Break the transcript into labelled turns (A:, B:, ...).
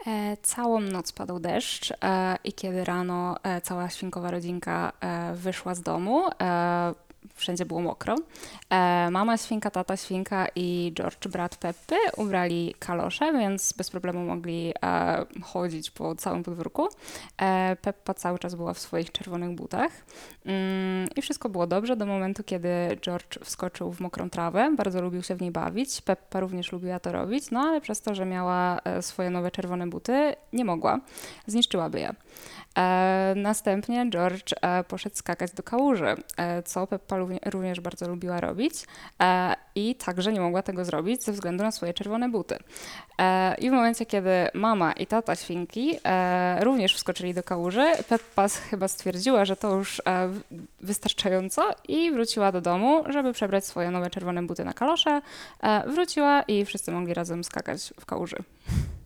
A: Całą noc padał deszcz i kiedy rano cała świnkowa rodzinka wyszła z domu, wszędzie było mokro. Mama świnka, tata świnka i George, brat Peppy, ubrali kalosze, więc bez problemu mogli chodzić po całym podwórku. Peppa cały czas była w swoich czerwonych butach. I wszystko było dobrze do momentu, kiedy George wskoczył w mokrą trawę. Bardzo lubił się w niej bawić. Peppa również lubiła to robić, no ale przez to, że miała swoje nowe czerwone buty, nie mogła. Zniszczyłaby je. Następnie George poszedł skakać do kałuży, co Peppa również bardzo lubiła robić i także nie mogła tego zrobić ze względu na swoje czerwone buty. I w momencie, kiedy mama i tata świnki również wskoczyli do kałuży, Peppa chyba stwierdziła, że to już wystarczająco i wróciła do domu, żeby przebrać swoje nowe czerwone buty na kalosze. Wróciła i wszyscy mogli razem skakać w kałuży.